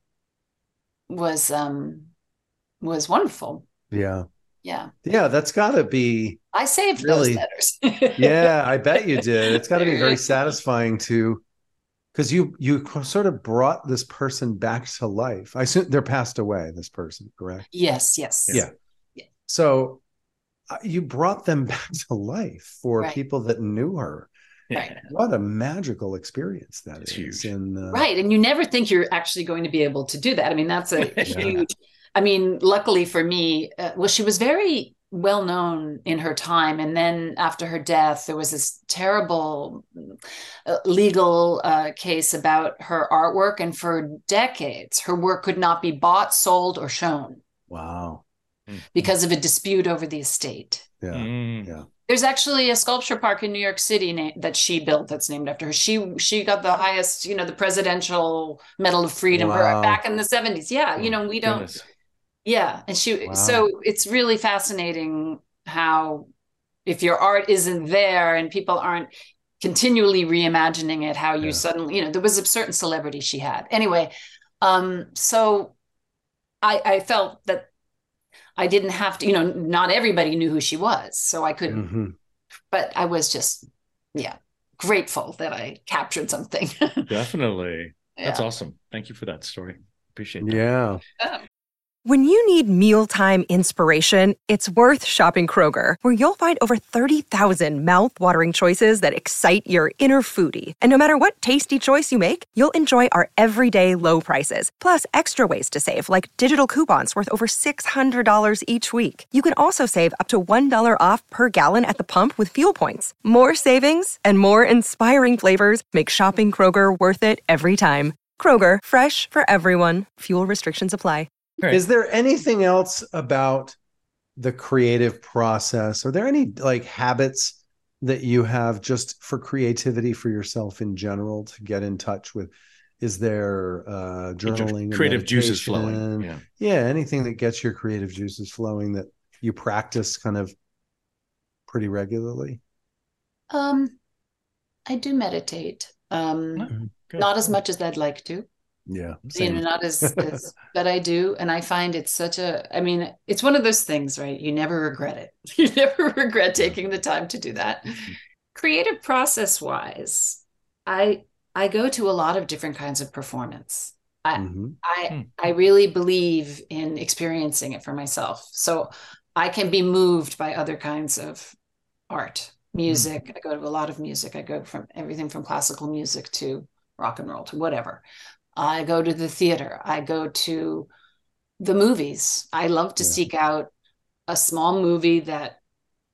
was um, was wonderful. Yeah. Yeah, Yeah, that's got to be. I saved Really? those letters. Yeah, I bet you did. It's got to be very Very. satisfying to, because you you sort of brought this person back to life. I assume they're passed away. This person, correct? Yes, yes. Yeah. So uh, you brought them back to life for Right. people that knew her. Right. What a magical experience that It's is. huge. And uh, Right. And you never think you're actually going to be able to do that. I mean, that's a Yeah. huge, I mean, luckily for me, uh, well, she was very well known in her time. And then after her death, there was this terrible uh, legal uh, case about her artwork. And for decades, her work could not be bought, sold, or shown Wow. because of a dispute over the estate. Yeah. Mm. Yeah. There's actually a sculpture park in New York City na- that she built that's named after her. She she got the highest, you know, the Presidential Medal of Freedom Wow. back in the seventies. Yeah, you know, we don't. Goodness. Yeah, and she. Wow. So it's really fascinating how, if your art isn't there and people aren't continually reimagining it, how you Yeah. suddenly, you know, there was a certain celebrity she had. Anyway, um, so I I felt that I didn't have to, you know, not everybody knew who she was, so I could. Mhm. But I was just, yeah, grateful that I captured something. Definitely. That's Yeah. awesome. Thank you for that story. Appreciate that. Yeah. When you need mealtime inspiration, it's worth shopping Kroger, where you'll find over thirty thousand mouthwatering choices that excite your inner foodie. And no matter what tasty choice you make, you'll enjoy our everyday low prices, plus extra ways to save, like digital coupons worth over six hundred dollars each week. You can also save up to one dollar off per gallon at the pump with fuel points. More savings and more inspiring flavors make shopping Kroger worth it every time. Kroger, fresh for everyone. Fuel restrictions apply. Right. Is there anything else about the creative process? Are there any like habits that you have just for creativity for yourself in general to get in touch with? Is there uh, journaling, and creative juices flowing? meditation? Yeah. Yeah, anything that gets your creative juices flowing that you practice kind of pretty regularly? Um, I do meditate. Um, Good. not as much as I'd like to. Yeah, You same. know, not as, as but I do, and I find it's such a. I mean, it's one of those things, right? You never regret it. You never regret taking the time to do that. Creative process wise, I I go to a lot of different kinds of performance. I Mhm. I Hmm. I really believe in experiencing it for myself. So I can be moved by other kinds of art, music. I go to a lot of music. I go from everything from classical music to rock and roll to whatever. I go to the theater. I go to the movies. I love to Yeah. seek out a small movie that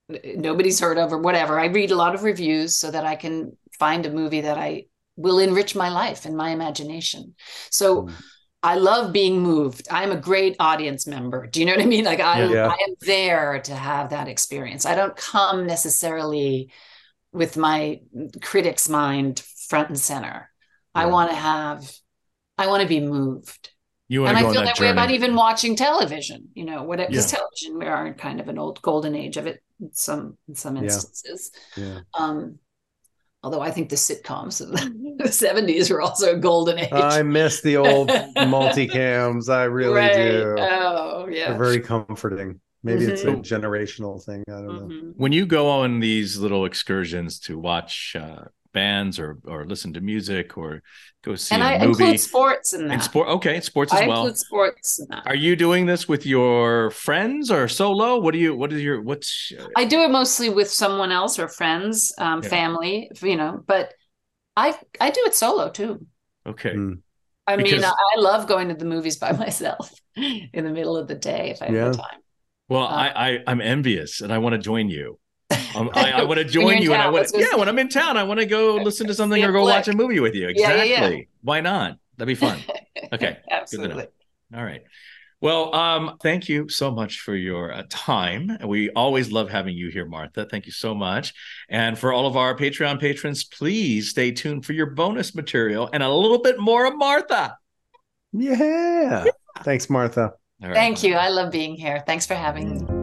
nobody's heard of or whatever. I read a lot of reviews so that I can find a movie that I will enrich my life and my imagination. So mm. I love being moved. I'm a great audience member. Do you know what I mean? Like I, yeah. I am there to have that experience. I don't come necessarily with my critic's mind front and center. Yeah. I want to have, I want to be moved. You want and to go I feel on that that journey. way about even watching television, you know, what because Yeah. television, we are in kind of an old golden age of it in some, in some instances. Yeah. Yeah. Um, Although I think the sitcoms of the seventies were also a golden age. I miss the old multicams. I really right. do. Oh, yeah. They're very comforting. Maybe Mhm. it's a generational thing. I don't know. Mhm. When you go on these little excursions to watch uh, bands or or listen to music or go see And a I movie, include sports in that. and sport, okay, sports as I well. include sports in that. Are you doing this with your friends or solo? What do you? What is your? What's? I do it mostly with someone else or friends, um, Yeah. family, you know. But I I do it solo too. Okay. Mm. I Because- mean, I, I love going to the movies by myself in the middle of the day if I have Yeah. the time. Well, Uh, I, I I'm envious, and I want to join you. Um, I, I want to When join you're in you, and I town, want let's go yeah. see- When I'm in town, I want to go listen to something See a or go watch a flick. movie with you. Yeah, Exactly. yeah, yeah. Why not? That'd be fun. Okay. Absolutely. All right. Well, um, thank you so much for your uh, time. We always love having you here, Martha. Thank you so much. And for all of our Patreon patrons, please stay tuned for your bonus material and a little bit more of Martha. Yeah. Thanks, Martha. All right. Thank you. I love being here. Thanks for having me.